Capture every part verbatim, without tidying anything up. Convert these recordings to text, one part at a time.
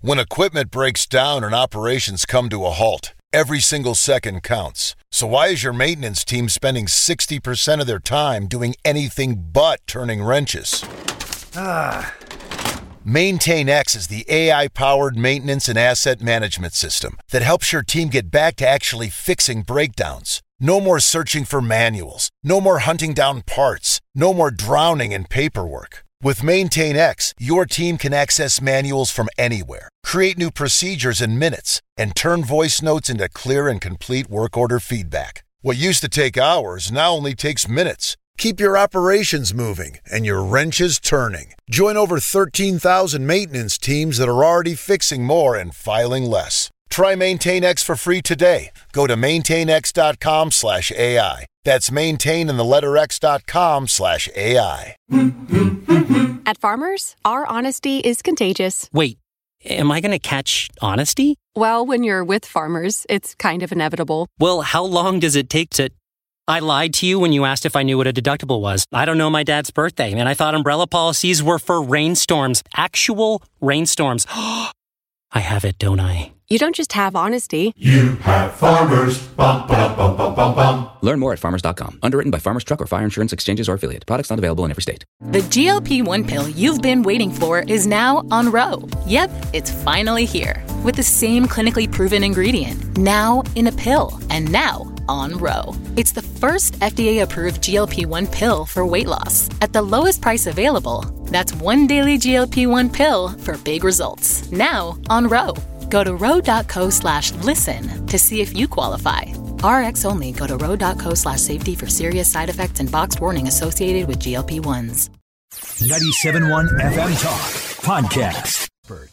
When equipment breaks down and operations come to a halt, every single second counts. So why is your maintenance team spending sixty percent of their time doing anything but turning wrenches? Ah. MaintainX is the A I-powered maintenance and asset management system that helps your team get back to actually fixing breakdowns. No more searching for manuals. No more hunting down parts. No more drowning in paperwork. With MaintainX, your team can access manuals from anywhere, create new procedures in minutes, and turn voice notes into clear and complete work order feedback. What used to take hours now only takes minutes. Keep your operations moving and your wrenches turning. Join over thirteen thousand maintenance teams that are already fixing more and filing less. Try MaintainX for free today. Go to maintainx.com slash AI. That's maintain in the letter x.com slash AI. At Farmers, our honesty is contagious. Wait, am I going to catch honesty? Well, when you're with Farmers, it's kind of inevitable. Well, how long does it take to... I lied to you when you asked if I knew what a deductible was. I don't know my dad's birthday, and I thought umbrella policies were for rainstorms. Actual rainstorms. I have it, don't I? You don't just have honesty. You have Farmers. Bum, ba, bum, bum, bum, bum. Learn more at farmers dot com. Underwritten by Farmers Truck or Fire Insurance Exchanges or Affiliate. Products not available in every state. The G L P one pill you've been waiting for is now on Ro. Yep, it's finally here. With the same clinically proven ingredient. Now in a pill. And now on Ro. It's the first F D A-approved G L P one pill for weight loss. At the lowest price available. That's one daily G L P one pill for big results. Now on Ro. Go to ro.co slash listen to see if you qualify. R X only. Go to ro.co slash safety for serious side effects and boxed warning associated with G L P ones. ninety-seven point one F M Talk Podcast.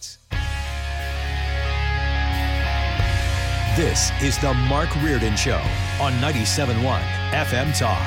This is the Mark Reardon Show on ninety-seven point one F M Talk.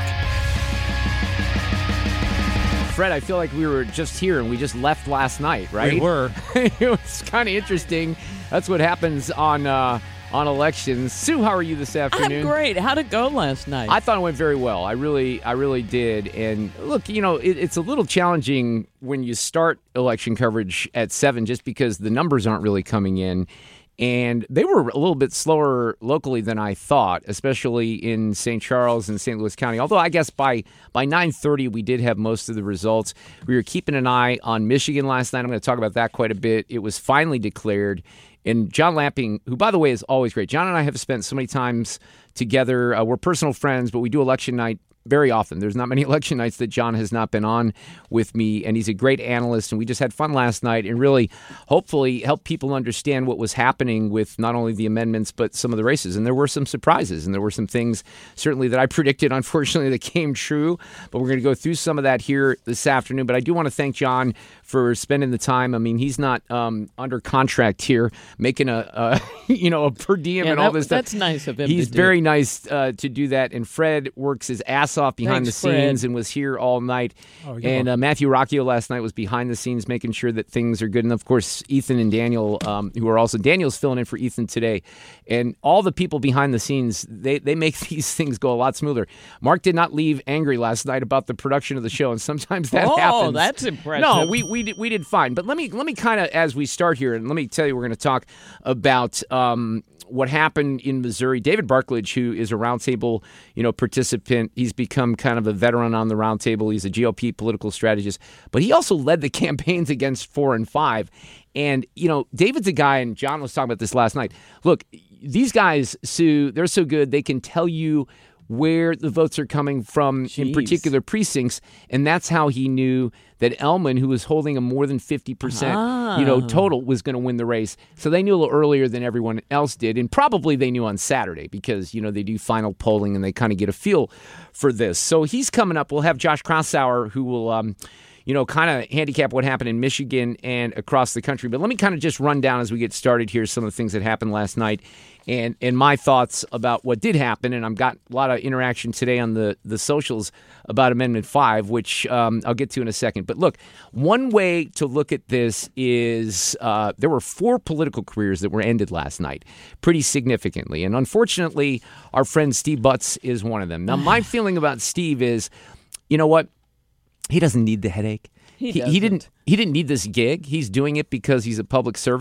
Fred, I feel like we were just here and we just left last night, right? We were. It was kind of interesting. That's what happens on uh, on elections. Sue, how are you this afternoon? I'm great. How'd it go last night? I thought it went very well. I really, I really did. And look, you know, it, it's a little challenging when you start election coverage at seven, just because the numbers aren't really coming in. And they were a little bit slower locally than I thought, especially in Saint Charles and Saint Louis County. Although I guess by by nine thirty, we did have most of the results. We were keeping an eye on Michigan last night. I'm going to talk about that quite a bit. It was finally declared. And John Lapping, who, by the way, is always great. John and I have spent so many times together. Uh, we're personal friends, but we do election night very often. There's not many election nights that John has not been on with me, and he's a great analyst, and we just had fun last night and really, hopefully, help people understand what was happening with not only the amendments, but some of the races. And there were some surprises, and there were some things, certainly, that I predicted, unfortunately, that came true, but we're going to go through some of that here this afternoon. But I do want to thank John for spending the time. I mean, he's not um, under contract here, making a, a you know, a per diem yeah, and all that, this stuff. That's nice of him He's to do. very nice uh, to do that, and Fred works his ass off behind Thanks, the scenes Fred. and was here all night. Oh, and uh, Matthew Rocchio last night was behind the scenes making sure that things are good. And, of course, Ethan and Daniel, um, who are also – Daniel's filling in for Ethan today. And all the people behind the scenes, they, they make these things go a lot smoother. Mark did not leave angry last night about the production of the show, and sometimes that oh, happens. Oh, that's impressive. No, we we did, we did fine. But let me, let me kind of, as we start here, and let me tell you, we're going to talk about um, – what happened in Missouri. David Barklage, who is a roundtable, you know, participant, he's become kind of a veteran on the roundtable. He's a G O P political strategist, but he also led the campaigns against four and five. And, you know, David's a guy, and John was talking about this last night. Look, these guys, Sue, they're so good. They can tell you where the votes are coming from Jeez. in particular precincts, and that's how he knew that Ellman, who was holding a more than fifty percent, ah. you know, total, was going to win the race. So they knew a little earlier than everyone else did, and probably they knew on Saturday because, you know, they do final polling and they kind of get a feel for this. So he's coming up. We'll have Josh Krausauer, who will, um, you know, kind of handicap what happened in Michigan and across the country. But let me kind of just run down as we get started here some of the things that happened last night and and my thoughts about what did happen. And I've got a lot of interaction today on the, the socials about Amendment five, which um, I'll get to in a second. But look, one way to look at this is uh, there were four political careers that were ended last night pretty significantly. And unfortunately, our friend Steve Butts is one of them. Now, my feeling about Steve is, you know what? He doesn't need the headache. He, he, he didn't. He didn't need this gig. He's doing it because he's a public servant.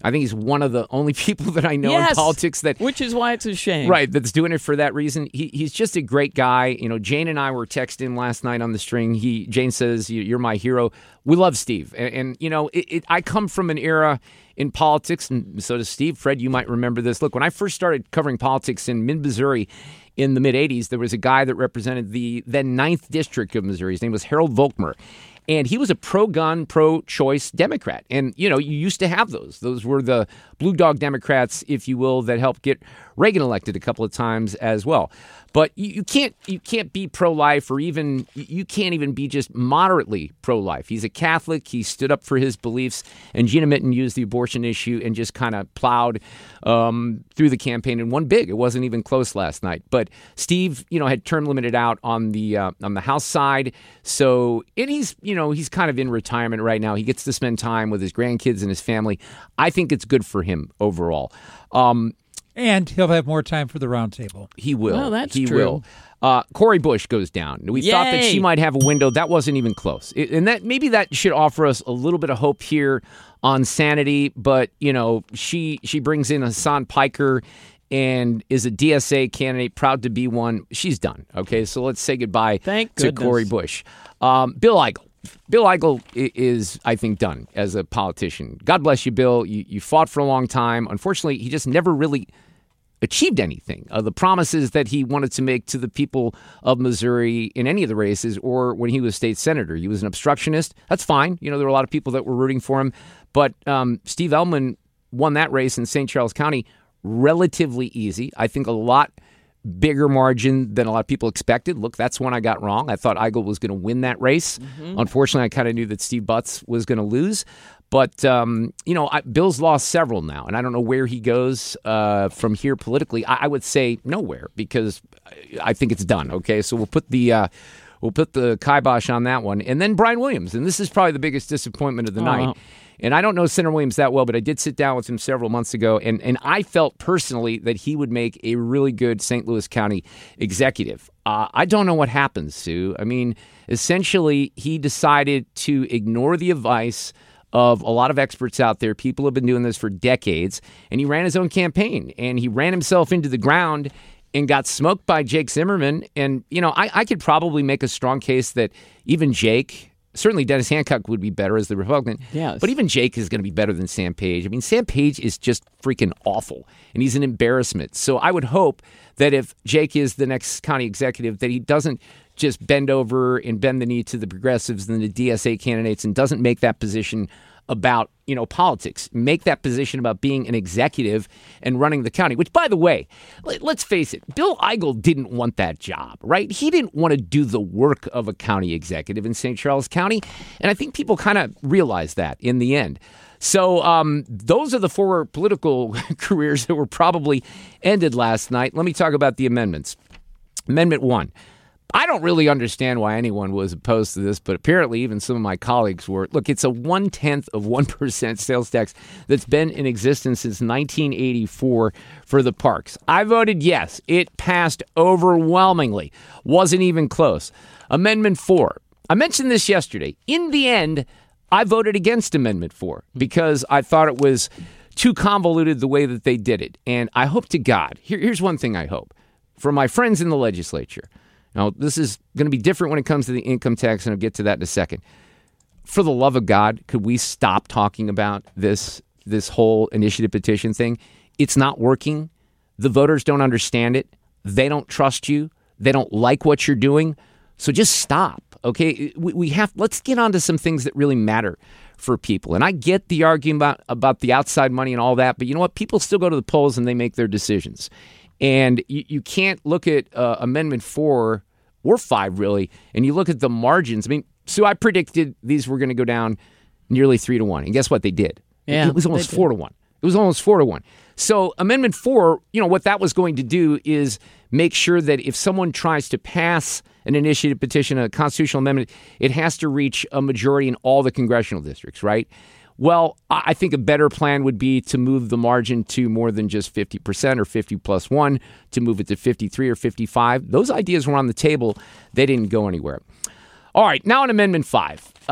I think he's one of the only people that I know yes, in politics that, which is why it's a shame, right? That's doing it for that reason. He he's just a great guy. You know, Jane and I were texting last night on the string. He Jane says, "You're my hero." We love Steve, and, and you know, it, it, I come from an era in politics, and so does Steve. Fred, you might remember this. Look, when I first started covering politics in mid-Missouri in the mid-eighties, there was a guy that represented the then ninth District of Missouri. His name was Harold Volkmer. And he was a pro-gun, pro-choice Democrat. And, you know, you used to have those. Those were the blue dog Democrats, if you will, that helped get Reagan elected a couple of times as well. But you, you can't you can't be pro-life, or even you can't even be just moderately pro-life. He's a Catholic. He stood up for his beliefs. And Gina Mitten used the abortion issue and just kind of plowed um, through the campaign and won big. It wasn't even close last night. But Steve, you know, had term limited out on the uh, on the House side. So and he's you know he's kind of in retirement right now. He gets to spend time with his grandkids and his family. I think it's good for him overall. Um, And he'll have more time for the roundtable. He will. Well, that's he true. will. Uh, Cori Bush goes down. We Yay. thought that she might have a window. That wasn't even close. It, and that maybe that should offer us a little bit of hope here on sanity. But, you know, she she brings in Hassan Piker and is a D S A candidate, proud to be one. She's done. Okay, so let's say goodbye Thank to goodness. Cori Bush. Um, Bill Eigel. Bill Eigel is, I think, done as a politician. God bless you, Bill. You, you fought for a long time. Unfortunately, he just never really achieved anything. Uh, the promises that he wanted to make to the people of Missouri in any of the races or when he was state senator. He was an obstructionist. That's fine. You know, there were a lot of people that were rooting for him. But um, Steve Ellman won that race in Saint Charles County relatively easy. I think a lot bigger margin than a lot of people expected. Look, that's one I got wrong. I thought Eigel was going to win that race. Mm-hmm. Unfortunately, I kind of knew that Steve Butts was going to lose. But, um, you know, I, Bill's lost several now, and I don't know where he goes uh, from here politically. I, I would say nowhere because I think it's done, okay? So we'll put the uh, we'll put the kibosh on that one. And then Brian Williams, and this is probably the biggest disappointment of the Uh-huh. night. And I don't know Senator Williams that well, but I did sit down with him several months ago, and, and I felt personally that he would make a really good Saint Louis County executive. Uh, I don't know what happens, Sue. I mean, essentially, he decided to ignore the advice of a lot of experts out there. People have been doing this for decades, and he ran his own campaign, and he ran himself into the ground and got smoked by Jake Zimmerman. And, you know, I, I could probably make a strong case that even Jake... Certainly, Dennis Hancock would be better as the Republican. Yes. But even Jake is going to be better than Sam Page. I mean, Sam Page is just freaking awful, and he's an embarrassment. So I would hope that if Jake is the next county executive, that he doesn't just bend over and bend the knee to the progressives and the D S A candidates and doesn't make that position about, you know, politics. Make that position about being an executive and running the county, which, by the way, let's face it, Bill Eigel didn't want that job, right? He didn't want to do the work of a county executive in Saint Charles County. And I think people kind of realized that in the end. So um, those are the four political careers that were probably ended last night. Let me talk about the amendments. Amendment one. I don't really understand why anyone was opposed to this, but apparently even some of my colleagues were. Look, it's a one-tenth of one percent sales tax that's been in existence since nineteen eighty-four for the parks. I voted yes. It passed overwhelmingly. Wasn't even close. Amendment four. I mentioned this yesterday. In the end, I voted against Amendment four because I thought it was too convoluted the way that they did it. And I hope to God, here, here's one thing I hope. For my friends in the legislature, now, this is going to be different when it comes to the income tax, and I'll get to that in a second. For the love of God, could we stop talking about this this whole initiative petition thing? It's not working. The voters don't understand it. They don't trust you. They don't like what you're doing. So just stop, okay? We, we have let's get on to some things that really matter for people. And I get the argument about, about the outside money and all that, but you know what? People still go to the polls and they make their decisions. And you, you can't look at uh, Amendment four or five, really, and you look at the margins. I mean, Sue, I predicted these were going to go down nearly three to one. And guess what? They did. Yeah, it was almost four to one. It was almost four to one. So Amendment four, you know, what that was going to do is make sure that if someone tries to pass an initiative petition, a constitutional amendment, it has to reach a majority in all the congressional districts, right? Well, I think a better plan would be to move the margin to more than just fifty percent or fifty plus one, to move it to fifty-three or fifty-five. Those ideas were on the table. They didn't go anywhere. All right, now on Amendment five. Uh,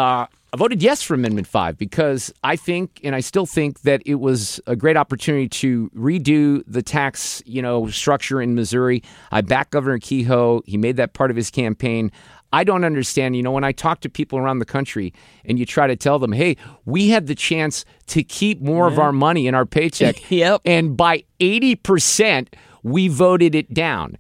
I voted yes for Amendment five because I think, and I still think, that it was a great opportunity to redo the tax, you know, structure in Missouri. I back Governor Kehoe. He made that part of his campaign. I don't understand, you know, when I talk to people around the country and you try to tell them, hey, we had the chance to keep more yeah. of our money in our paycheck. Yep. And by eighty percent, we voted it down.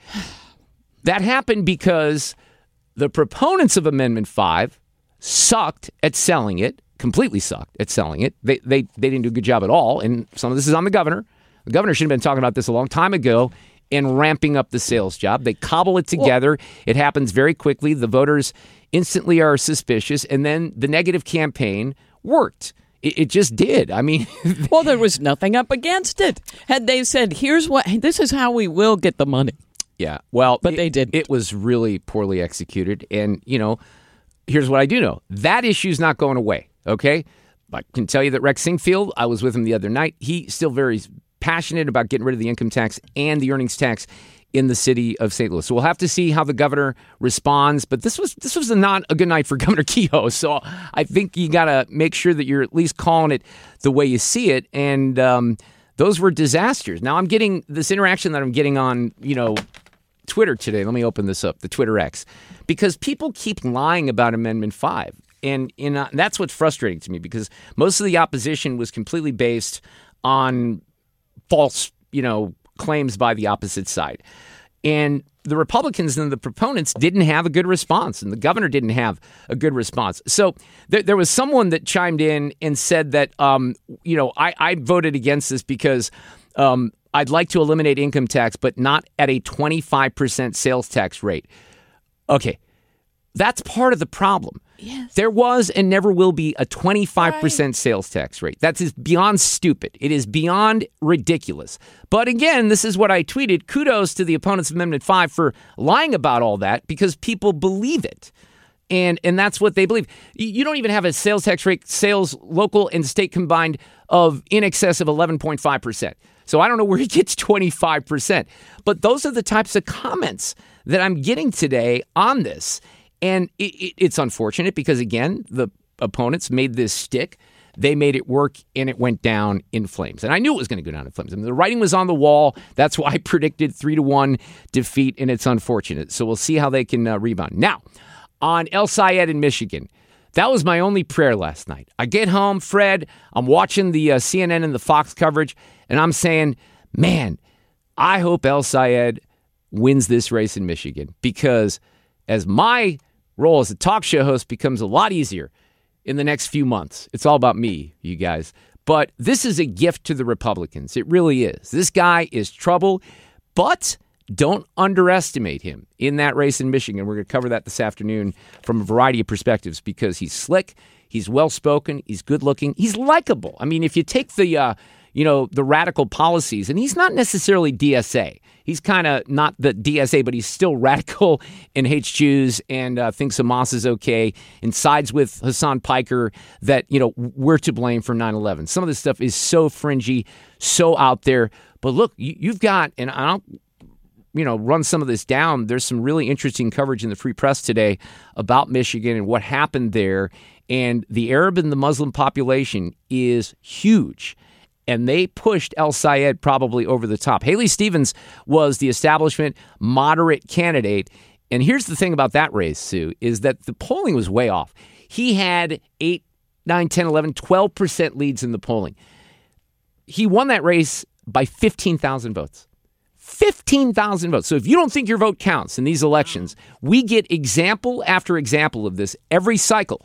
That happened because the proponents of Amendment five sucked at selling it, completely sucked at selling it. They, they, they didn't do a good job at all. And some of this is on the governor. The governor should have been talking about this a long time ago and ramping up the sales job. They cobble it together. Well, it happens very quickly. The voters instantly are suspicious. And then the negative campaign worked. It, it just did. I mean, well, there was nothing up against it. Had they said, here's what, this is how we will get the money. Yeah. Well, but it, they didn't. It was really poorly executed. And, you know, here's what I do know. That issue's not going away. Okay. I can tell you that Rex Singfield, I was with him the other night. He's still very passionate about getting rid of the income tax and the earnings tax in the city of Saint Louis. So we'll have to see how the governor responds. But this was this was not a good night for Governor Kehoe. So I think you got to make sure that you're at least calling it the way you see it. And um, those were disasters. Now I'm getting this interaction that I'm getting on, you know, Twitter today. Let me open this up, the Twitter X, because people keep lying about Amendment five. And, and uh, that's what's frustrating to me, because most of the opposition was completely based on false, you know, claims by the opposite side. And the Republicans and the proponents didn't have a good response, and the governor didn't have a good response. So there, there was someone that chimed in and said that, um, you know, I, I voted against this because um, I'd like to eliminate income tax, but not at a twenty-five percent sales tax rate. Okay, that's part of the problem. Yes. There was and never will be a twenty-five percent right. sales tax rate. That is beyond stupid. It is beyond ridiculous. But again, this is what I tweeted. Kudos to the opponents of Amendment five for lying about all that, because people believe it. And and that's what they believe. You don't even have a sales tax rate, sales local and state combined, of in excess of eleven point five percent. So I don't know where he gets twenty-five percent. But those are the types of comments that I'm getting today on this. And it, it, it's unfortunate because, again, the opponents made this stick. They made it work, and it went down in flames. And I knew it was going to go down in flames. I mean, the writing was on the wall. That's why I predicted three to one defeat, and it's unfortunate. So we'll see how they can uh, rebound. Now, on El Sayed in Michigan, that was my only prayer last night. I get home, Fred, I'm watching the uh, C N N and the Fox coverage, and I'm saying, man, I hope El Sayed wins this race in Michigan, because as my role as a talk show host becomes a lot easier in the next few months. It's all about me, you guys. But this is a gift to the Republicans. It really is. This guy is trouble, but don't underestimate him in that race in Michigan. We're going to cover that this afternoon from a variety of perspectives, because he's slick, he's well-spoken, he's good-looking, he's likable. I mean, if you take the, uh, you know, the radical policies, and he's not necessarily D S A. He's kind of not the D S A, but he's still radical and hates Jews and uh, thinks Hamas is okay and sides with Hassan Piker that, you know, we're to blame for nine eleven. Some of this stuff is so fringy, so out there. But look, you, you've got, and I'll, you know, run some of this down. There's some really interesting coverage in the Free Press today about Michigan and what happened there. And the Arab and the Muslim population is huge. And they pushed El Sayed probably over the top. Haley Stevens was the establishment moderate candidate. And here's the thing about that race, Sue, is that the polling was way off. He had eight, nine, ten, eleven, twelve percent leads in the polling. He won that race by fifteen thousand votes. fifteen thousand votes. So if you don't think your vote counts in these elections, we get example after example of this every cycle.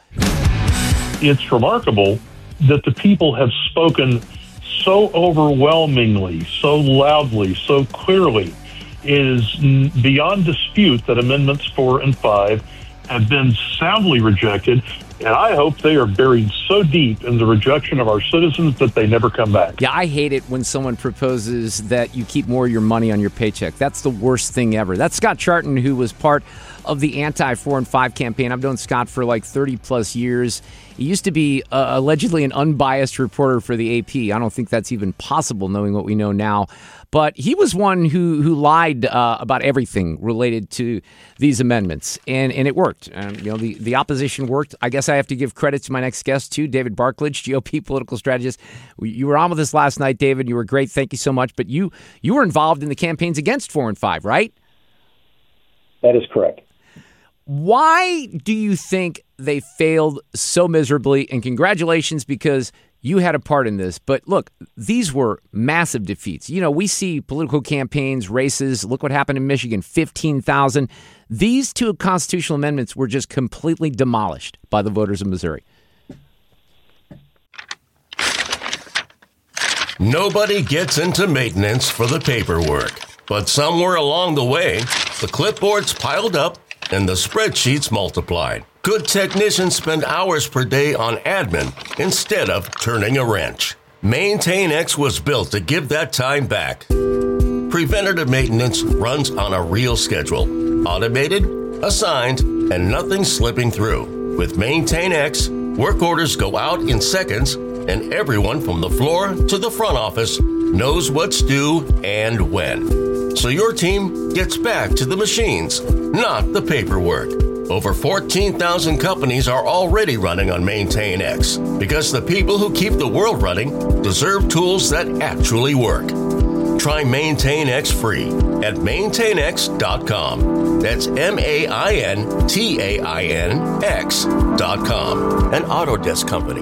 It's remarkable that the people have spoken so overwhelmingly, so loudly, so clearly. It is beyond dispute that Amendments four and five have been soundly rejected, and I hope they are buried so deep in the rejection of our citizens that they never come back. Yeah, I hate it when someone proposes that you keep more of your money on your paycheck. That's the worst thing ever. That's Scott Charton, who was part of the anti-four and five campaign. I've known Scott for like thirty plus years. He used to be uh, allegedly an unbiased reporter for the A P. I don't think that's even possible knowing what we know now. But he was one who who lied uh, about everything related to these amendments, and, and it worked. Um, you know, the, the opposition worked. I guess I have to give credit to my next guest, too, David Bartlett, G O P political strategist. You were on with us last night, David. You were great. Thank you so much. But you you were involved in the campaigns against four and five, right? That is correct. Why do you think they failed so miserably? And congratulations, because you had a part in this. But look, these were massive defeats. You know, we see political campaigns, races. Look what happened in Michigan, fifteen thousand. These two constitutional amendments were just completely demolished by the voters of Missouri. Nobody gets into maintenance for the paperwork. But somewhere along the way, the clipboards piled up and the spreadsheets multiplied. Good technicians spend hours per day on admin instead of turning a wrench. MaintainX was built to give that time back. Preventative maintenance runs on a real schedule. Automated, assigned, and nothing slipping through. With MaintainX, work orders go out in seconds, and everyone from the floor to the front office knows what's due and when. So your team gets back to the machines, not the paperwork. Over fourteen thousand companies are already running on MaintainX because the people who keep the world running deserve tools that actually work. Try MaintainX free at maintain x dot com. That's M A I N T A I N X dot com. An Autodesk company.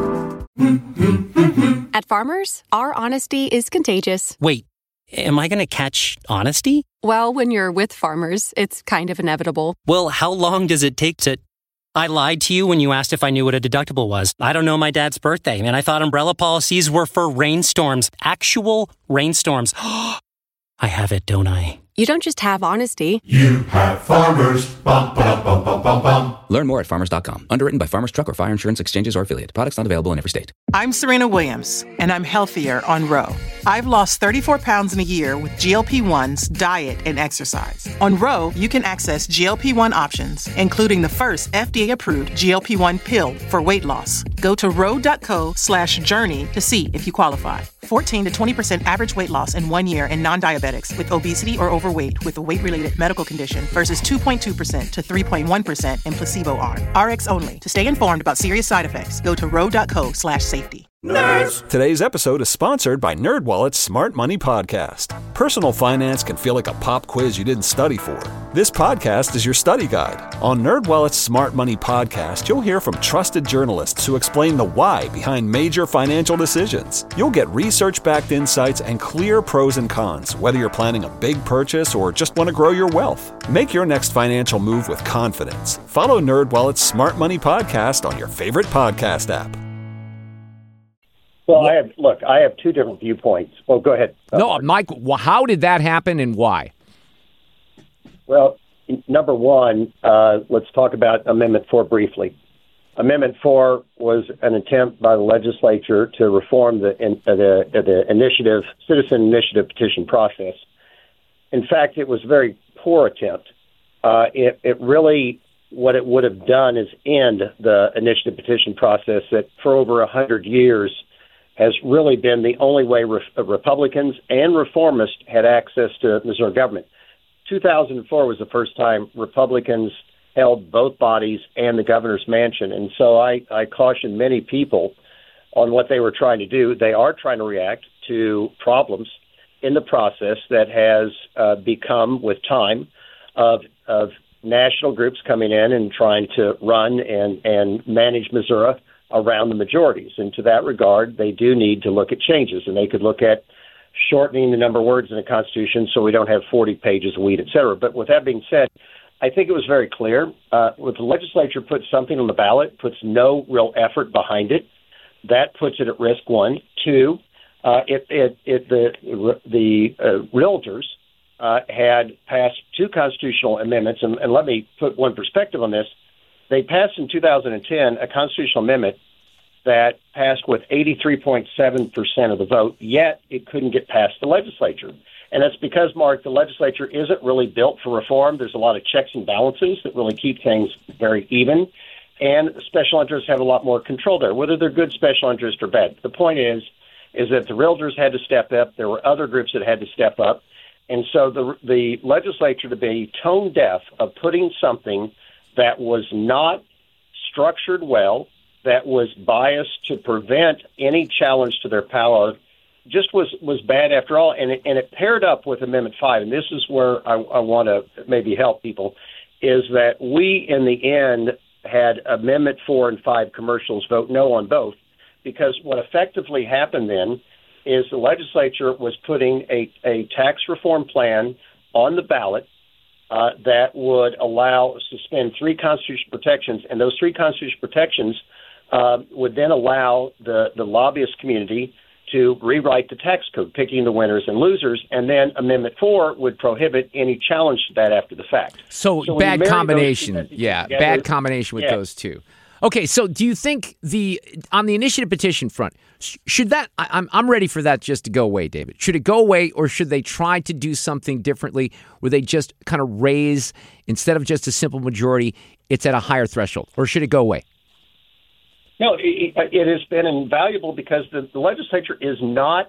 At Farmers, our honesty is contagious. Wait, am I going to catch honesty? Well, when you're with Farmers, it's kind of inevitable. Well, how long does it take to... I lied to you when you asked if I knew what a deductible was. I don't know my dad's birthday, and I thought umbrella policies were for rainstorms. Actual rainstorms. I have it, don't I? You don't just have honesty. You have Farmers. Bum, ba, bum, bum, bum, bum. Learn more at farmers dot com. Underwritten by Farmers Truck or Fire Insurance Exchanges or Affiliate. Products not available in every state. I'm Serena Williams, and I'm healthier on Row. I've lost thirty-four pounds in a year with G L P ones, diet, and exercise. On Row, you can access G L P one options, including the first F D A-approved G L P one pill for weight loss. Go to row.co slash journey to see if you qualify. fourteen to twenty percent average weight loss in one year in non-diabetics with obesity or overweight with a weight-related medical condition versus two point two percent to three point one percent in placebo arm. R X only. To stay informed about serious side effects, go to row.co slash safety. Nerds! Today's episode is sponsored by NerdWallet's Smart Money Podcast. Personal finance can feel like a pop quiz you didn't study for. This podcast is your study guide. On NerdWallet's Smart Money Podcast, you'll hear from trusted journalists who explain the why behind major financial decisions. You'll get research-backed insights and clear pros and cons, whether you're planning a big purchase or just want to grow your wealth. Make your next financial move with confidence. Follow NerdWallet's Smart Money Podcast on your favorite podcast app. Well, I have look. I have two different viewpoints. Well, go ahead. Uh, no, Mike. How did that happen, and why? Well, number one, uh, let's talk about Amendment Four briefly. Amendment Four was an attempt by the legislature to reform the in, uh, the, uh, the initiative, citizen initiative petition process. In fact, it was a very poor attempt. Uh, it, it really, what it would have done is end the initiative petition process that for over a hundred years has really been the only way re- Republicans and reformists had access to Missouri government. two thousand four was the first time Republicans held both bodies and the governor's mansion. And so I, I caution many people on what they were trying to do. They are trying to react to problems in the process that has uh, become, with time, of, of national groups coming in and trying to run and, and manage Missouri around the majorities. And to that regard, they do need to look at changes. And they could look at shortening the number of words in the Constitution so we don't have forty pages of weed, et cetera. But with that being said, I think it was very clear. Uh, when the legislature puts something on the ballot, puts no real effort behind it, that puts it at risk, one. Two, uh, it, it, it, the, the uh, realtors uh, had passed two constitutional amendments. And, and let me put one perspective on this. They passed in two thousand ten a constitutional amendment that passed with eighty-three point seven percent of the vote, yet it couldn't get past the legislature. And that's because, Mark, the legislature isn't really built for reform. There's a lot of checks and balances that really keep things very even. And special interests have a lot more control there, whether they're good special interests or bad. The point is, is that the realtors had to step up. There were other groups that had to step up. And so the the legislature, to be tone deaf of putting something that was not structured well, that was biased to prevent any challenge to their power, just was, was bad after all. And it, and it paired up with Amendment five, and this is where I, I want to maybe help people, is that we, in the end, had Amendment four and five commercials vote no on both, because what effectively happened then is the legislature was putting a, a tax reform plan on the ballot uh, that would allow, suspend three constitutional protections, and those three constitutional protections uh, would then allow the, the lobbyist community to rewrite the tax code, picking the winners and losers, and then Amendment four would prohibit any challenge to that after the fact. So, so bad combination, yeah, together, bad combination with yeah. those two. Okay, so do you think the on the initiative petition front, should that, I, I'm I'm ready for that just to go away, David. Should it go away, or should they try to do something differently where they just kind of raise, instead of just a simple majority, it's at a higher threshold, or should it go away? No, it, it has been invaluable because the, the legislature is not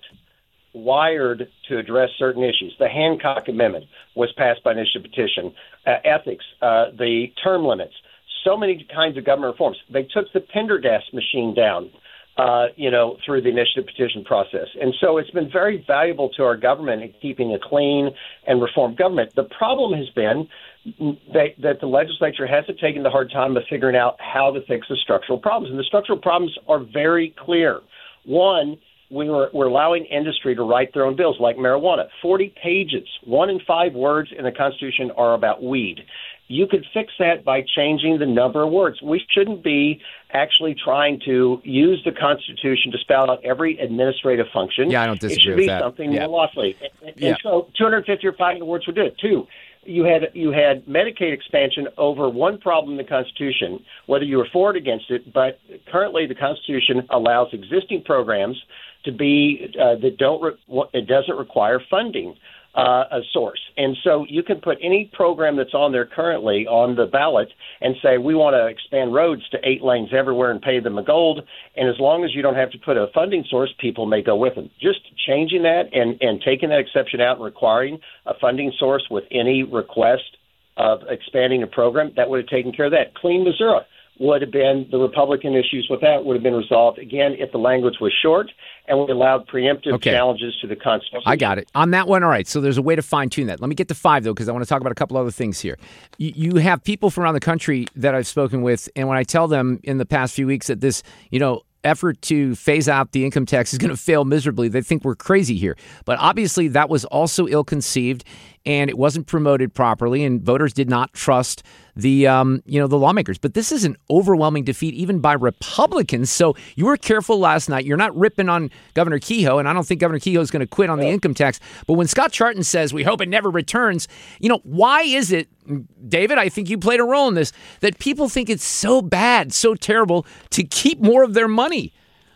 wired to address certain issues. The Hancock Amendment was passed by initiative petition. Uh, ethics, uh, the term limits, so many kinds of government reforms. They took the Pendergast machine down, uh, you know, through the initiative petition process. And so it's been very valuable to our government in keeping a clean and reformed government. The problem has been that, that the legislature hasn't taken the hard time of figuring out how to fix the structural problems. And the structural problems are very clear. One, we were, we're allowing industry to write their own bills, like marijuana. forty pages, one in five words in the Constitution are about weed. You could fix that by changing the number of words. We shouldn't be actually trying to use the Constitution to spell out every administrative function. Yeah, I don't disagree with that. It should be that. something yeah. more lawfully. And, yeah. and so two hundred fifty or five hundred words would do it. Two, you had you had Medicaid expansion over one problem in the Constitution, whether you were for or against it, but currently the Constitution allows existing programs to be uh, that don't re- it doesn't require funding. Uh, a source. And so you can put any program that's on there currently on the ballot and say, we want to expand roads to eight lanes everywhere and pay them a gold. And as long as you don't have to put a funding source, people may go with them. Just changing that and, and taking that exception out and requiring a funding source with any request of expanding a program, that would have taken care of that. Clean Missouri would have been, the Republican issues with that would have been resolved, again, if the language was short and we allowed preemptive okay. challenges to the Constitution. I got it. On that one, all right, so there's a way to fine-tune that. Let me get to five, though, because I want to talk about a couple other things here. You, you have people from around the country that I've spoken with, and when I tell them in the past few weeks that this, you know, effort to phase out the income tax is going to fail miserably, they think we're crazy here. But obviously that was also ill-conceived, and it wasn't promoted properly, and voters did not trust the um, you know the lawmakers. But this is an overwhelming defeat even by Republicans. So you were careful last night. You're not ripping on Governor Kehoe, and I don't think Governor Kehoe is going to quit on the income tax. But when Scott Charton says we hope it never returns, you know, why is it, David, I think you played a role in this, that people think it's so bad, so terrible to keep more of their money?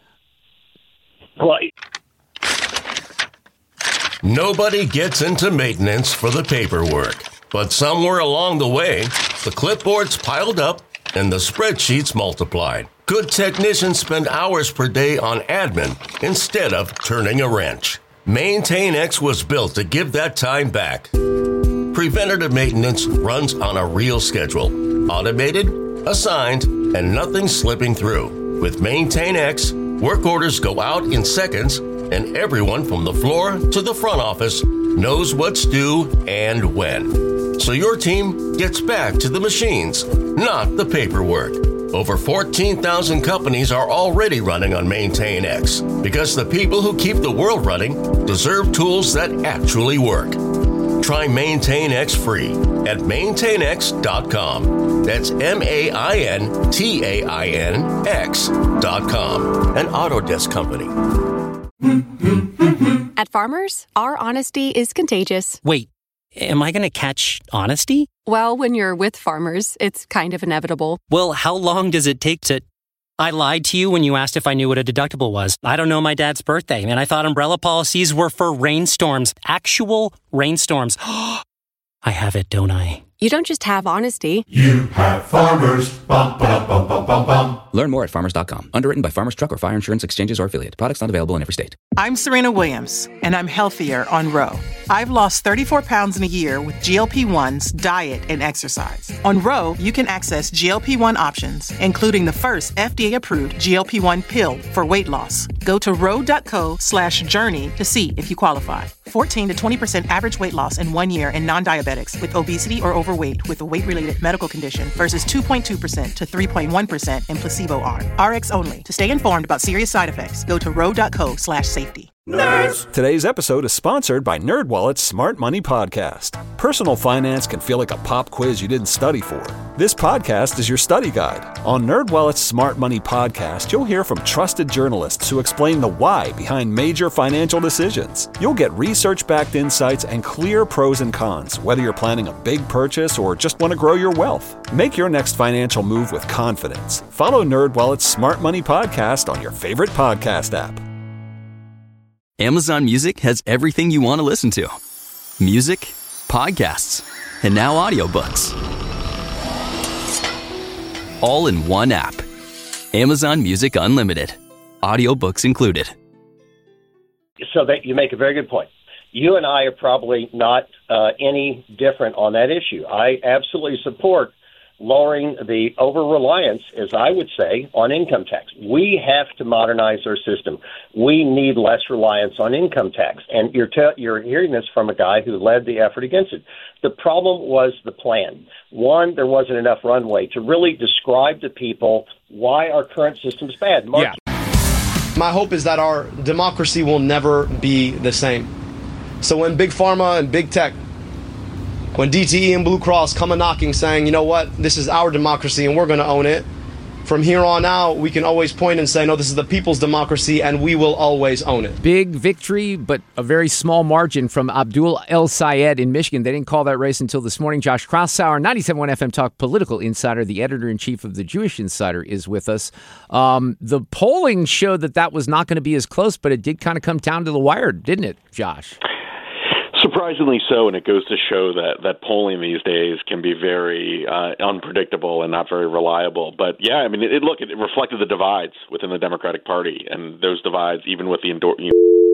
Well, nobody gets into maintenance for the paperwork. But somewhere along the way, the clipboards piled up and the spreadsheets multiplied. Good technicians spend hours per day on admin instead of turning a wrench. MaintainX was built to give that time back. Preventative maintenance runs on a real schedule. Automated, assigned, and nothing slipping through. With MaintainX, work orders go out in seconds, and everyone from the floor to the front office knows what's due and when. So your team gets back to the machines, not the paperwork. Over fourteen thousand companies are already running on MaintainX because the people who keep the world running deserve tools that actually work. Try MaintainX free at maintain x dot com. That's M A I N T A I N X dot com. An Autodesk company. At Farmers, our honesty is contagious. Wait, am I going to catch honesty? Well, when you're with Farmers, it's kind of inevitable. Well, how long does it take to... I lied to you when you asked if I knew what a deductible was. I don't know my dad's birthday, and I thought umbrella policies were for rainstorms. Actual rainstorms. I have it, don't I? You don't just have honesty. You have Farmers. Bum, ba, bum, bum, bum, bum. Learn more at farmers dot com. Underwritten by Farmers Truck or Fire Insurance Exchanges or Affiliate. Products not available in every state. I'm Serena Williams, and I'm healthier on Row. I've lost thirty-four pounds in a year with G L P ones, diet, and exercise. On Row, you can access G L P one options, including the first F D A-approved G L P one pill for weight loss. Go to row.co slash journey to see if you qualify. fourteen to twenty percent average weight loss in one year in non-diabetics with obesity or overweight with a weight-related medical condition versus two point two percent to three point one percent in placebo arm. R X only. To stay informed about serious side effects, go to row.co slash safety. Nerds! Today's episode is sponsored by NerdWallet's Smart Money Podcast. Personal finance can feel like a pop quiz you didn't study for. This podcast is your study guide. On NerdWallet's Smart Money Podcast, you'll hear from trusted journalists who explain the why behind major financial decisions. You'll get research-backed insights and clear pros and cons, whether you're planning a big purchase or just want to grow your wealth. Make your next financial move with confidence. Follow NerdWallet's Smart Money Podcast on your favorite podcast app. Amazon Music has everything you want to listen to. Music, podcasts, and now audiobooks. All in one app. Amazon Music Unlimited. Audiobooks included. So that you make a very good point. You and I are probably not uh, any different on that issue. I absolutely support lowering the over-reliance, as I would say, on income tax. We have to modernize our system. We need less reliance on income tax. And you're te- you're hearing this from a guy who led the effort against it. The problem was the plan. One, there wasn't enough runway to really describe to people why our current system's bad. Mark- yeah. My hope is that our democracy will never be the same. So when Big Pharma and Big Tech, when D T E and Blue Cross come a knocking saying, you know what, this is our democracy and we're going to own it, from here on out, we can always point and say, no, this is the people's democracy and we will always own it. Big victory, but a very small margin from Abdul El-Sayed in Michigan. They didn't call that race until this morning. Josh Krausauer, ninety-seven point one F M Talk political insider, the editor-in-chief of the Jewish Insider, is with us. Um, the polling showed that that was not going to be as close, but it did kind of come down to the wire, didn't it, Josh? Surprisingly so, and it goes to show that, that polling these days can be very uh, unpredictable and not very reliable. But, yeah, I mean, it, it, look, it reflected the divides within the Democratic Party, and those divides, even with the endorsement.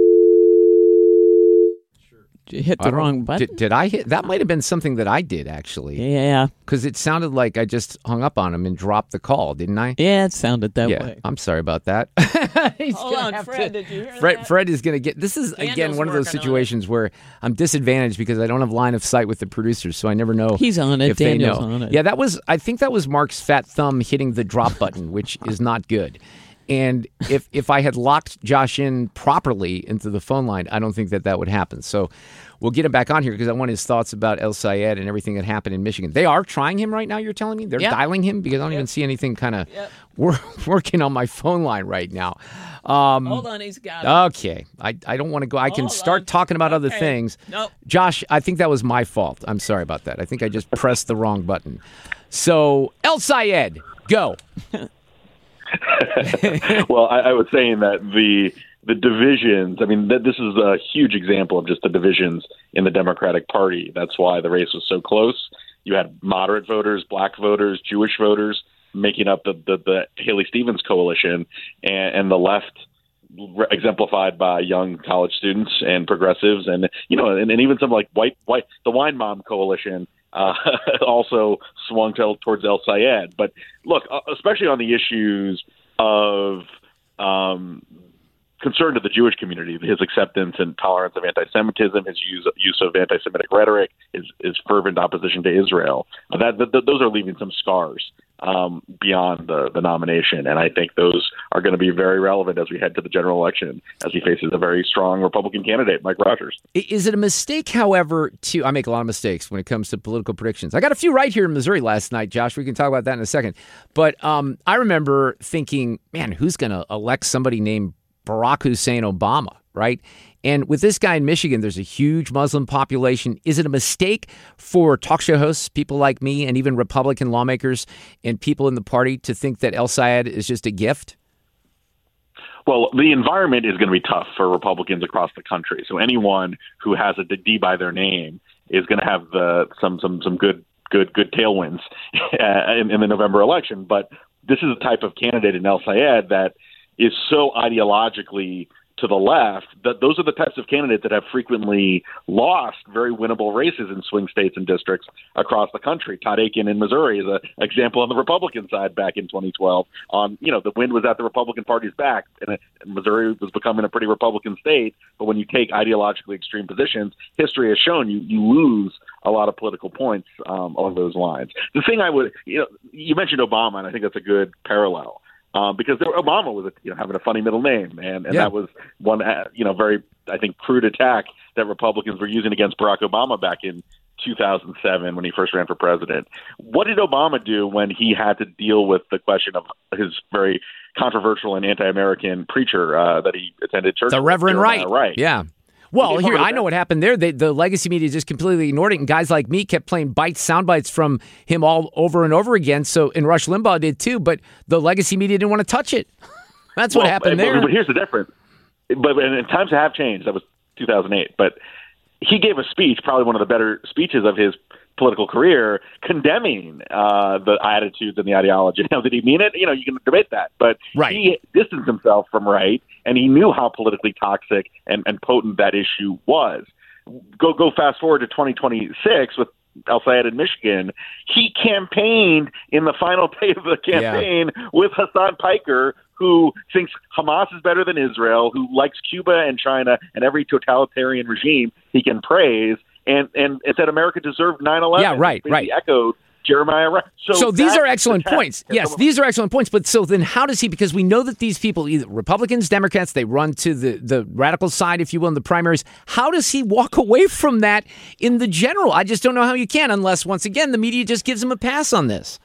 You hit the wrong button. Did, did I hit? That might have been something that I did, actually. Yeah. Because it sounded like I just hung up on him and dropped the call, didn't I? Yeah, it sounded that yeah, way. I'm sorry about that. Hold on, Fred, to, did you hear Fred, that? Fred is going to get, this is, Daniel's again, one of those working on situations where I'm disadvantaged because I don't have line of sight with the producers, so I never know He's on it. if they Daniel's know. on it. Yeah, that was, I think that was Mark's fat thumb hitting the drop button, which is not good. And if if I had locked Josh in properly into the phone line, I don't think that that would happen. So we'll get him back on here because I want his thoughts about El-Sayed and everything that happened in Michigan. They are trying him right now, you're telling me? They're yep. dialing him because I don't yep. even see anything kind of yep. wor- working on my phone line right now. Um, Hold on, he's got it. Okay. I, I don't want to go. I can Hold start on. talking about other Okay. things. Nope. Josh, I think that was my fault. I'm sorry about that. I think I just pressed the wrong button. So, El-Sayed, go. Well, I, I was saying that the the divisions, I mean, th- this is a huge example of just the divisions in the Democratic Party. That's why the race was so close. You had moderate voters, black voters, Jewish voters making up the, the, the Haley Stevens coalition, and, and the left re- exemplified by young college students and progressives, and, you know, and, and even some like white, white, the Wine Mom coalition uh, also swung to, towards El-Sayed. But look, especially on the issues of um, concern to the Jewish community, his acceptance and tolerance of anti-Semitism, his use, use of anti-Semitic rhetoric, his, his fervent opposition to Israel, uh, that, that those are leaving some scars um, beyond the, the nomination. And I think those are going to be very relevant as we head to the general election, as he faces a very strong Republican candidate, Mike Rogers. Is it a mistake, however, to... I make a lot of mistakes when it comes to political predictions. I got a few right here in Missouri last night, Josh. We can talk about that in a second. But um, I remember thinking, man, who's going to elect somebody named Barack Hussein Obama, right? And with this guy in Michigan, there's a huge Muslim population. Is it a mistake for talk show hosts, people like me, and even Republican lawmakers and people in the party to think that El Sayed is just a gift? Well, the environment is going to be tough for Republicans across the country. So anyone who has a D by their name is going to have the, some some some good good good tailwinds in, in the November election. But this is the type of candidate in El Sayed that is so ideologically to the left that those are the types of candidates that have frequently lost very winnable races in swing states and districts across the country. Todd Akin in Missouri is an example on the Republican side back in twenty twelve. On you know the wind was at the Republican Party's back, and Missouri was becoming a pretty Republican state. But when you take ideologically extreme positions, history has shown you you lose a lot of political points um, along those lines. The thing I would you know you mentioned Obama, and I think that's a good parallel. Um, because there, Obama was, you know, having a funny middle name, and, and yeah. that was one, uh, you know, very, I think, crude attack that Republicans were using against Barack Obama back in two thousand seven when he first ran for president. What did Obama do when he had to deal with the question of his very controversial and anti-American preacher uh, that he attended church? The with, Reverend Wright. Jeremiah Wright. Yeah. Well, here, I know what happened there. They, the legacy media just completely ignored it, and guys like me kept playing bites, sound bites from him all over and over again. So, and Rush Limbaugh did too, but the legacy media didn't want to touch it. That's well, what happened but, there. But here's the difference. But and times have changed. That was two thousand eight. But he gave a speech, probably one of the better speeches of his political career, condemning uh, the attitudes and the ideology. Now, did he mean it? You know, you can debate that. But right. he distanced himself from Wright, and he knew how politically toxic and, and potent that issue was. Go go fast forward to twenty twenty-six with El Sayed in Michigan. He campaigned in the final day of the campaign yeah. with Hassan Piker, who thinks Hamas is better than Israel, who likes Cuba and China and every totalitarian regime he can praise, and and it said America deserved nine eleven. Yeah, right, right. Echoed Jeremiah Wright. So, so these are excellent the points. Yes, someone, these are excellent points. But so then how does he, because we know that these people, either Republicans, Democrats, they run to the, the radical side, if you will, in the primaries. How does he walk away from that in the general? I just don't know how you can, unless, once again, the media just gives him a pass on this.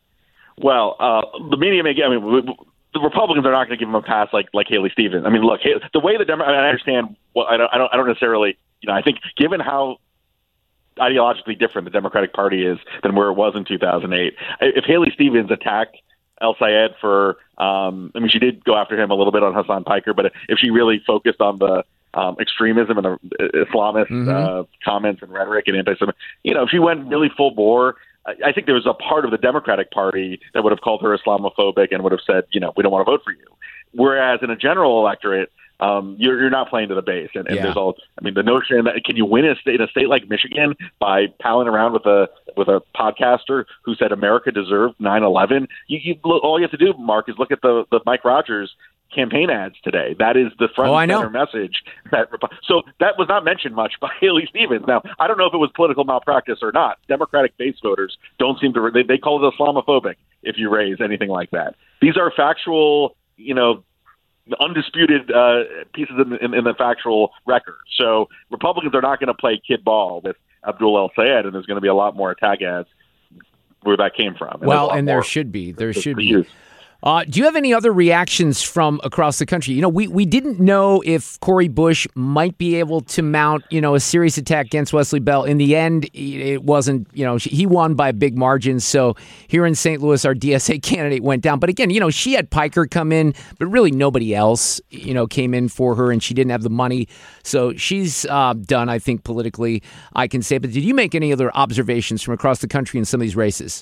Well, uh, the media may get, I mean, the Republicans are not going to give him a pass like like Haley Stevens. I mean, look, the way the Democrats, I, mean, I understand, well, I don't, I don't, I don't necessarily, you know, I think given how ideologically different the Democratic Party is than where it was in two thousand eight. If Haley Stevens attacked El Sayed for, um, I mean, she did go after him a little bit on Hassan Piker, but if she really focused on the um, extremism and the Islamist mm-hmm. uh, comments and rhetoric and anti-Semitic, you know, if she went really full bore, I, I think there was a part of the Democratic Party that would have called her Islamophobic and would have said, you know, we don't want to vote for you. Whereas in a general electorate, Um, you're you're not playing to the base, and, and yeah. there's all. I mean, the notion that can you win a state, in a state like Michigan by palling around with a with a podcaster who said America deserved nine eleven? You, you all you have to do, Mark, is look at the the Mike Rogers campaign ads today. That is the front oh, and center message. That so that was not mentioned much by Haley Stevens. Now, I don't know if it was political malpractice or not. Democratic base voters don't seem to. They, they call it Islamophobic if you raise anything like that. These are factual, you know. undisputed uh, pieces in the, in, in the factual record. So Republicans are not going to play kid ball with Abdul El Sayed, and there's going to be a lot more attack ads where that came from. And well, and there should be. There should be. Uh, do you have any other reactions from across the country? You know, we, we didn't know if Cori Bush might be able to mount, you know, a serious attack against Wesley Bell. In the end, it wasn't, you know, he won by a big margin. So here in Saint Louis, our D S A candidate went down. But again, you know, she had Piker come in, but really nobody else, you know, came in for her, and she didn't have the money. So she's uh, done, I think, politically, I can say. But did you make any other observations from across the country in some of these races?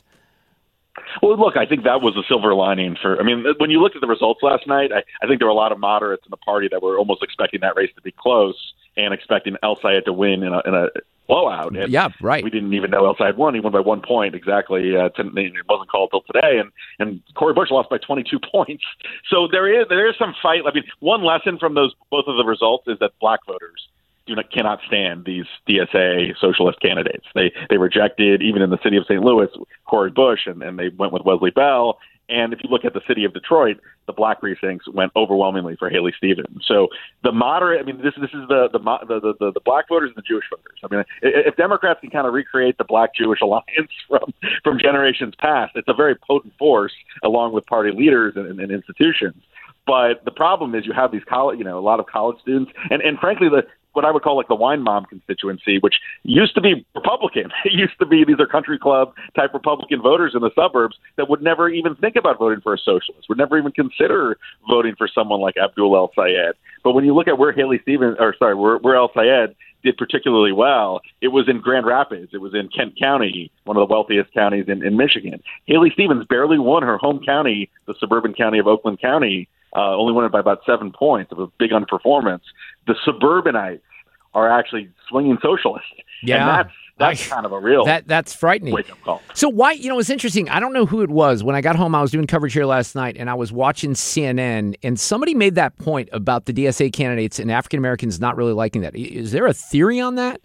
Well, look, I think that was a silver lining for, I mean, when you looked at the results last night, I, I think there were a lot of moderates in the party that were almost expecting that race to be close and expecting El Sayed to win in a, in a blowout. And yeah, right. We didn't even know El Sayed won. He won by one point exactly. Uh, to, it wasn't called till today. And, and Cori Bush lost by twenty-two points. So there is, there is some fight. I mean, one lesson from those, both of the results is that black voters do not cannot stand these D S A socialist candidates. They they rejected, even in the city of Saint Louis, Cori Bush, and, and they went with Wesley Bell. And if you look at the city of Detroit, the black precincts went overwhelmingly for Haley Stevens. So the moderate, I mean, this this is the the the the, the black voters and the Jewish voters. I mean, if Democrats can kind of recreate the black-Jewish alliance from from generations past, it's a very potent force, along with party leaders and, and institutions. But the problem is you have these college, you know, a lot of college students, and, and frankly, the what I would call like the wine mom constituency, which used to be Republican. It used to be these are country club type Republican voters in the suburbs that would never even think about voting for a socialist, would never even consider voting for someone like Abdul El-Sayed. But when you look at where Haley Stevens, or sorry, where, where El-Sayed did particularly well, it was in Grand Rapids. It was in Kent County, one of the wealthiest counties in, in Michigan. Haley Stevens barely won her home county, the suburban county of Oakland County, uh, only won it by about seven points of a big underperformance. The suburbanites are actually swinging socialists. Yeah. And that's that's I, kind of a real that that's frightening wake-up call. So why, you know, it's interesting. I don't know who it was. When I got home, I was doing coverage here last night, and I was watching C N N, and somebody made that point about the D S A candidates and African Americans not really liking that. Is there a theory on that?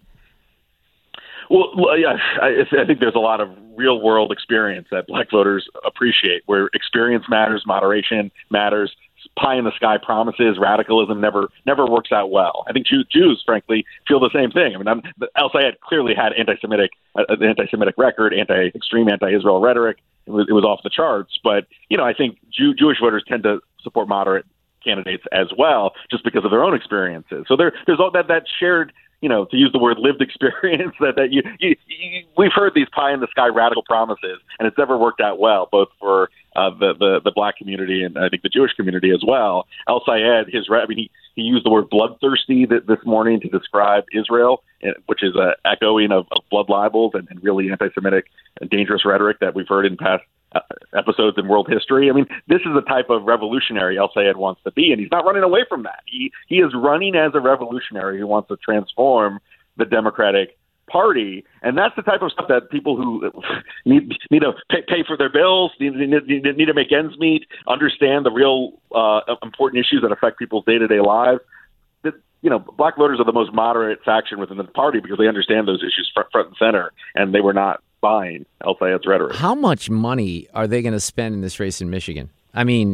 Well, yeah, I, I think there's a lot of real-world experience that black voters appreciate, where experience matters, moderation matters. Pie-in-the-sky promises, radicalism never never works out well. I think Jew, Jews, frankly, feel the same thing. I mean, I'm, El-Sayed clearly had anti-Semitic, uh, an anti-Semitic record, anti-extreme, anti-Israel rhetoric. It was, it was off the charts. But, you know, I think Jew, Jewish voters tend to support moderate candidates as well, just because of their own experiences. So there, there's all that that shared, you know, to use the word lived experience, that, that you, you, you we've heard these pie-in-the-sky radical promises, and it's never worked out well, both for uh, the, the the black community and I think the Jewish community as well. El-Sayed, his, I mean, he, he used the word bloodthirsty th- this morning to describe Israel, which is a echoing of, of blood libels and, and really anti-Semitic and dangerous rhetoric that we've heard in past uh, episodes in world history. I mean, this is the type of revolutionary El-Sayed wants to be, and he's not running away from that. He he is running as a revolutionary who wants to transform the Democratic Party, and that's the type of stuff that people who need need to pay, pay for their bills, need, need, need, need to make ends meet, understand the real uh, important issues that affect people's day-to-day lives. That, you know, black voters are the most moderate faction within the party because they understand those issues front, front and center, and they were not buying El-Sayed's rhetoric. How much money are they going to spend in this race in Michigan? I mean,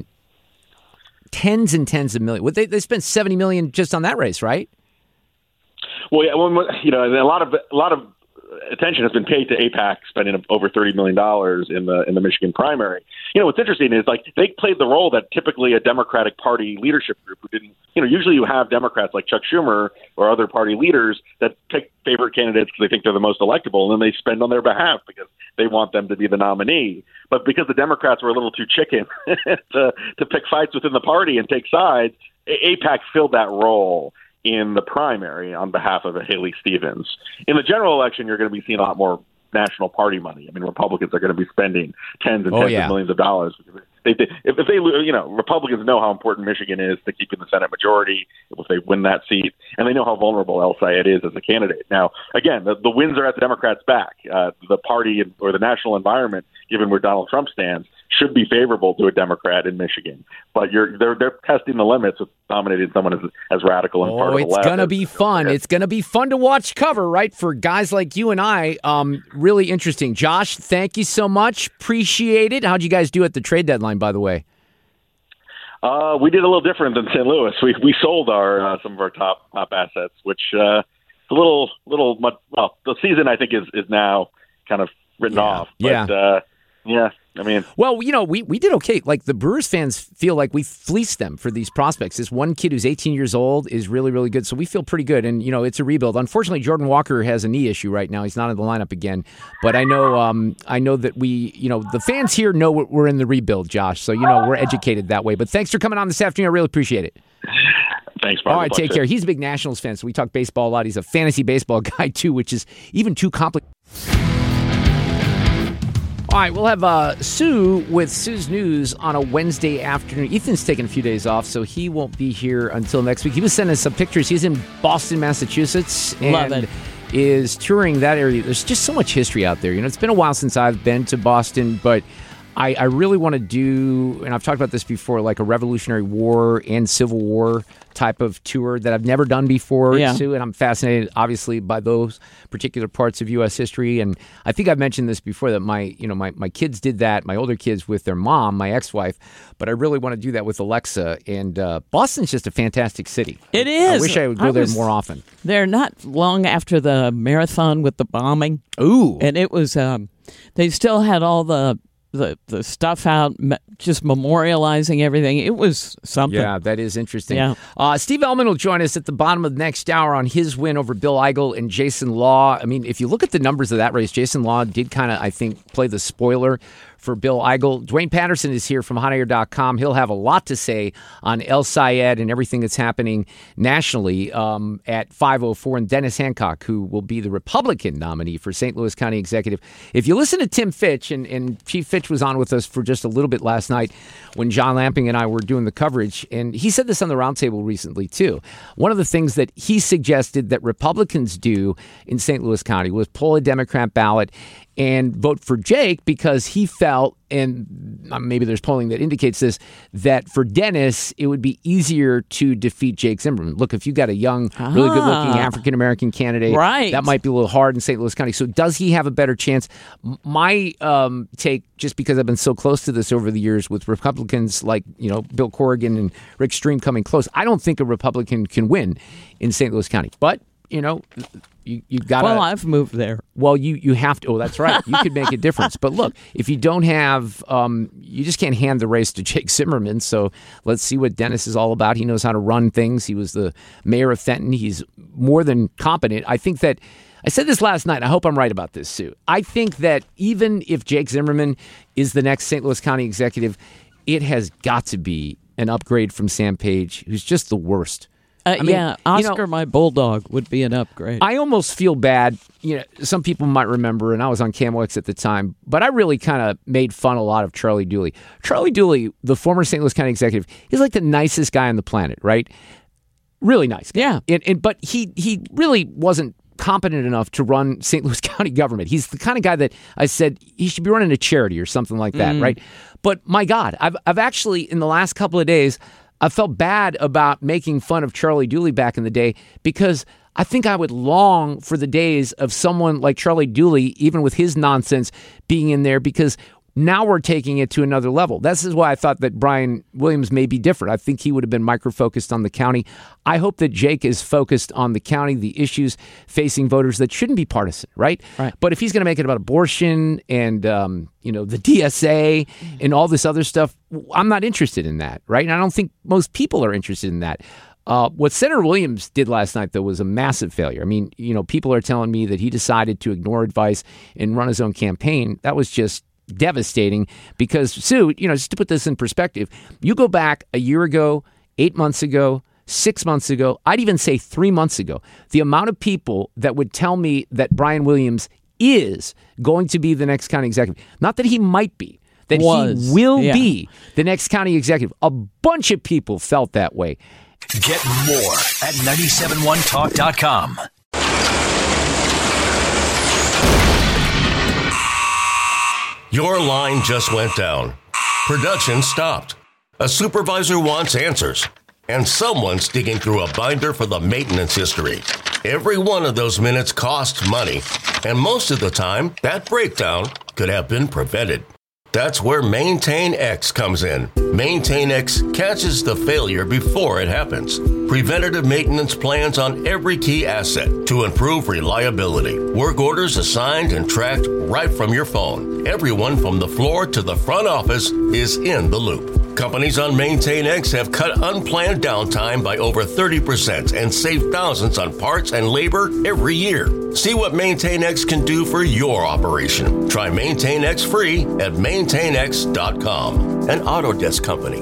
tens and tens of millions. Would they they spent seventy million dollars just on that race, right? Well, yeah, well, you know, a lot of a lot of attention has been paid to AIPAC spending over thirty million dollars in the in the Michigan primary. You know, what's interesting is like they played the role that typically a Democratic Party leadership group who didn't, you know, usually you have Democrats like Chuck Schumer or other party leaders that pick favorite candidates because they think they're the most electable, and then they spend on their behalf because they want them to be the nominee. But because the Democrats were a little too chicken to to pick fights within the party and take sides, AIPAC filled that role in the primary on behalf of Haley Stevens. In the general election, you're going to be seeing a lot more national party money. I mean, Republicans are going to be spending tens and oh, tens yeah. of millions of dollars. They, they, if, if they, you know, Republicans know how important Michigan is to keeping the Senate majority if they win that seat, and they know how vulnerable El-Sayed is as a candidate. Now, again, the, the winds are at the Democrats' back. Uh, the party or the national environment, given where Donald Trump stands, should be favorable to a Democrat in Michigan. But you're they're they're testing the limits of nominating someone as as radical and oh, part of the it's left. It's gonna be fun. It's gonna be fun to watch cover, right? For guys like you and I. Um, really interesting. Josh, thank you so much. Appreciate it. How'd you guys do at the trade deadline, by the way? Uh, we did a little different than Saint Louis. We we sold our uh, some of our top top assets, which uh, a little little much. Well, the season I think is is now kind of written yeah. off. But, yeah. Uh, yeah. I mean, well, you know, we, we did okay. Like the Brewers fans feel like we fleeced them for these prospects. This one kid who's eighteen years old is really, really good. So we feel pretty good. And, you know, it's a rebuild. Unfortunately, Jordan Walker has a knee issue right now. He's not in the lineup again. But I know um, I know that we, you know, the fans here know we're in the rebuild, Josh. So, you know, we're educated that way. But thanks for coming on this afternoon. I really appreciate it. Thanks, Bob. All right, take care. He's a big Nationals fan, so we talk baseball a lot. He's a fantasy baseball guy, too, which is even too complicated. All right, we'll have uh, Sue with Sue's News on a Wednesday afternoon. Ethan's taking a few days off, so he won't be here until next week. He was sending us some pictures. He's in Boston, Massachusetts, and Love it. is touring that area. There's just so much history out there. You know, it's been a while since I've been to Boston, but I, I really want to do, and I've talked about this before, like a Revolutionary War and Civil War type of tour that I've never done before, yeah. Sue, and I'm fascinated, obviously, by those particular parts of U S history. And I think I've mentioned this before, that my, you know, my, my kids did that, my older kids with their mom, my ex-wife, but I really want to do that with Alexa. And uh, Boston's just a fantastic city. It is. I wish I would go I there was, more often. They're not long after the marathon with the bombing. Ooh. And it was, um, they still had all the the the stuff out, just memorializing everything. It was something. Yeah, that is interesting. Yeah. Uh, Steve Ellman will join us at the bottom of the next hour on his win over Bill Eigel and Jason Law. I mean, if you look at the numbers of that race, Jason Law did kind of, I think, play the spoiler for Bill Eigel. Dwayne Patterson is here from hot air dot com. He'll have a lot to say on El Sayed and everything that's happening nationally um, at five oh four. And Dennis Hancock, who will be the Republican nominee for Saint Louis County Executive. If you listen to Tim Fitch, and, and Chief Fitch was on with us for just a little bit last night when John Lamping and I were doing the coverage, and he said this on the roundtable recently, too. One of the things that he suggested that Republicans do in Saint Louis County was pull a Democrat ballot and vote for Jake because he felt, and maybe there's polling that indicates this, that for Dennis, it would be easier to defeat Jake Zimmerman. Look, if you got a young, Ah. really good-looking African-American candidate, Right. that might be a little hard in Saint Louis County. So does he have a better chance? M- My um, take, just because I've been so close to this over the years with Republicans like, you know, Bill Corrigan and Rick Stream coming close, I don't think a Republican can win in Saint Louis County. But, you know, you you got to... Well, I've moved there. Well, you, you have to. Oh, that's right. You could make a difference. But look, if you don't have, um, you just can't hand the race to Jake Zimmerman. So let's see what Dennis is all about. He knows how to run things. He was the mayor of Fenton. He's more than competent. I think that, I said this last night. I hope I'm right about this, Sue. I think that even if Jake Zimmerman is the next Saint Louis County executive, it has got to be an upgrade from Sam Page, who's just the worst. Uh, I mean, yeah, Oscar, you know, my bulldog, would be an upgrade. I almost feel bad. You know, some people might remember, and I was on K M O X at the time, but I really kind of made fun a lot of Charlie Dooley. Charlie Dooley, the former Saint Louis County executive, is like the nicest guy on the planet, right? Really nice guy. Yeah. And, and, but he he really wasn't competent enough to run Saint Louis County government. He's the kind of guy that I said he should be running a charity or something like that, Mm. right? But my God, I've I've actually, in the last couple of days, I felt bad about making fun of Charlie Dooley back in the day because I think I would long for the days of someone like Charlie Dooley, even with his nonsense, being in there, because now we're taking it to another level. This is why I thought that Brian Williams may be different. I think he would have been micro-focused on the county. I hope that Jake is focused on the county, the issues facing voters that shouldn't be partisan, right? Right. But if he's going to make it about abortion and, um, you know, the D S A and all this other stuff, I'm not interested in that, right? And I don't think most people are interested in that. Uh, what Senator Williams did last night, though, was a massive failure. I mean, you know, people are telling me that he decided to ignore advice and run his own campaign. That was just devastating because, Sue, you know, just to put this in perspective, you go back a year ago, eight months ago, six months ago, I'd even say three months ago, the amount of people that would tell me that Brian Williams is going to be the next county executive, not that he might be, that Was. he will Yeah. be the next county executive. A bunch of people felt that way. Get more at nine seven one talk dot com. Your line just went down. Production stopped. A supervisor wants answers. And someone's digging through a binder for the maintenance history. Every one of those minutes costs money. And most of the time, that breakdown could have been prevented. That's where Maintain X comes in. Maintain X catches the failure before it happens. Preventative maintenance plans on every key asset to improve reliability. Work orders assigned and tracked right from your phone. Everyone from the floor to the front office is in the loop. Companies on Maintain X have cut unplanned downtime by over thirty percent and saved thousands on parts and labor every year. See what Maintain X can do for your operation. Try Maintain X free at maintain x dot com, an Autodesk company.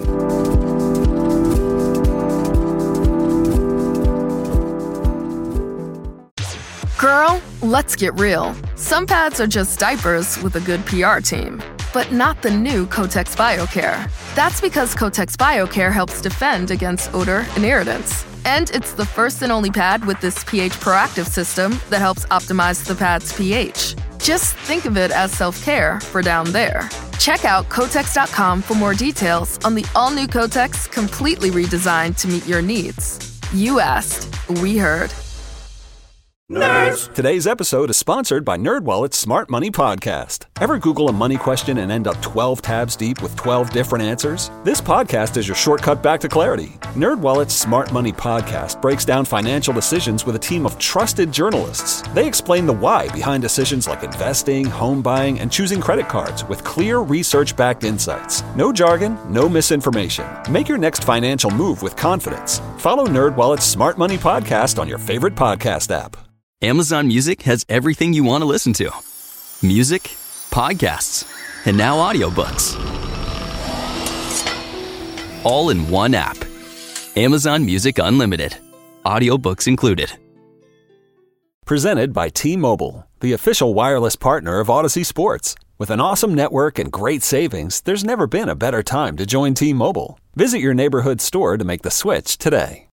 Girl, let's get real. Some pads are just diapers with a good P R team, but not the new Kotex BioCare. That's because Kotex BioCare helps defend against odor and irritants. And it's the first and only pad with this pH proactive system that helps optimize the pad's pH. Just think of it as self-care for down there. Check out Kotex dot com for more details on the all-new Kotex, completely redesigned to meet your needs. You asked, we heard. Nerds. Today's episode is sponsored by NerdWallet's Smart Money Podcast. Ever Google a money question and end up twelve tabs deep with twelve different answers? This podcast is your shortcut back to clarity. NerdWallet's Smart Money Podcast breaks down financial decisions with a team of trusted journalists. They explain the why behind decisions like investing, home buying, and choosing credit cards with clear research-backed insights. No jargon, no misinformation. Make your next financial move with confidence. Follow NerdWallet's Smart Money Podcast on your favorite podcast app. Amazon Music has everything you want to listen to. Music, podcasts, and now audiobooks. All in one app. Amazon Music Unlimited. Audiobooks included. Presented by T-Mobile, the official wireless partner of Odyssey Sports. With an awesome network and great savings, there's never been a better time to join T-Mobile. Visit your neighborhood store to make the switch today.